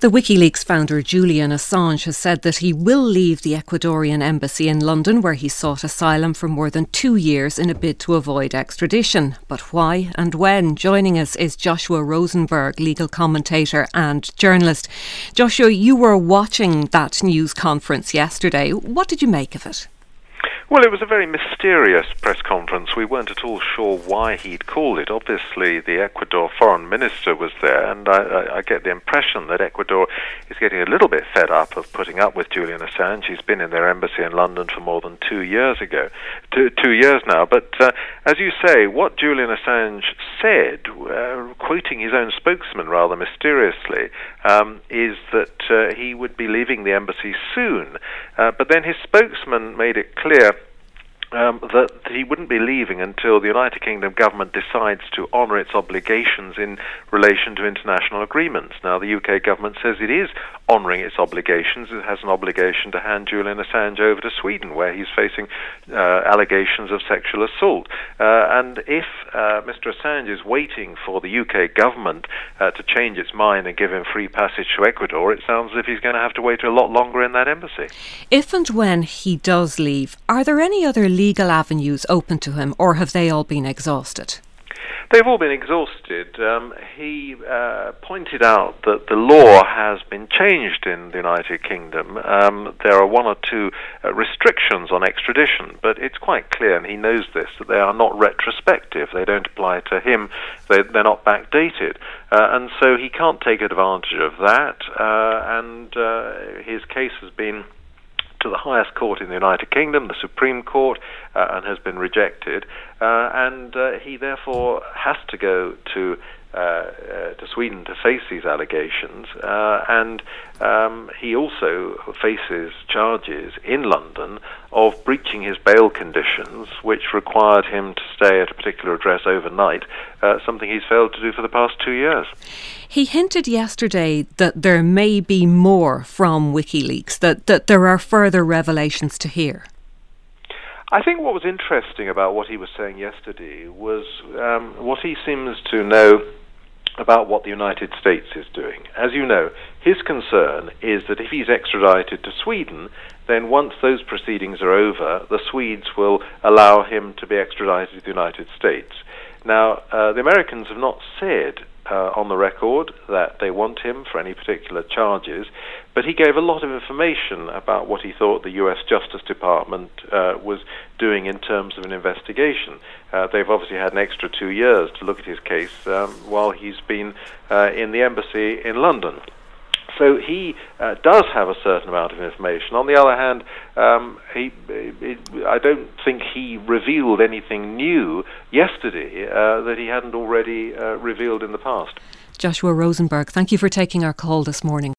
The WikiLeaks founder Julian Assange has said that he will leave the Ecuadorian embassy in London, where he sought asylum for more than 2 years in a bid to avoid extradition. But why and when? Joining us is Joshua Rosenberg, legal commentator and journalist. Joshua, you were watching that news conference yesterday. What did you make of it? Well, it was a very mysterious press conference. We weren't at all sure why he'd called it. Obviously, the Ecuador foreign minister was there, and I get the impression that Ecuador is getting a little bit fed up of putting up with Julian Assange. He's been in their embassy in London for more than 2 years two years now. But as you say, what Julian Assange said, quoting his own spokesman rather mysteriously, is that he would be leaving the embassy soon. But then his spokesman made it clear that he wouldn't be leaving until the United Kingdom government decides to honour its obligations in relation to international agreements. Now, the UK government says it is honouring its obligations. It has an obligation to hand Julian Assange over to Sweden, where he's facing allegations of sexual assault. And if Mr. Assange is waiting for the UK government to change its mind and give him free passage to Ecuador, it sounds as if he's going to have to wait a lot longer in that embassy. If and when he does leave, are there any other legal avenues open to him, or have they all been exhausted? They've all been exhausted. He pointed out that the law has been changed in the United Kingdom. There are one or two restrictions on extradition, but it's quite clear, and he knows this, that they are not retrospective. They don't apply to him. They're not backdated. And so he can't take advantage of that. And his case has been to the highest court in the United Kingdom, the Supreme Court, and has been rejected. And he therefore has to go to Sweden to face these allegations. And he also faces charges in London of breaching his bail conditions, which required him to stay at a particular address overnight, something he's failed to do for the past 2 years. He hinted yesterday that there may be more from WikiLeaks, that there are further revelations to hear. I think what was interesting about what he was saying yesterday was what he seems to know about what the United States is doing. As you know, his concern is that if he's extradited to Sweden, then once those proceedings are over, the Swedes will allow him to be extradited to the United States. Now, the Americans have not said on the record that they want him for any particular charges, but he gave a lot of information about what he thought the US Justice Department was doing in terms of an investigation. They've obviously had an extra 2 years to look at his case while he's been in the embassy in London. So he does have a certain amount of information. On the other hand, I don't think he revealed anything new yesterday that he hadn't already revealed in the past. Joshua Rosenberg, thank you for taking our call this morning.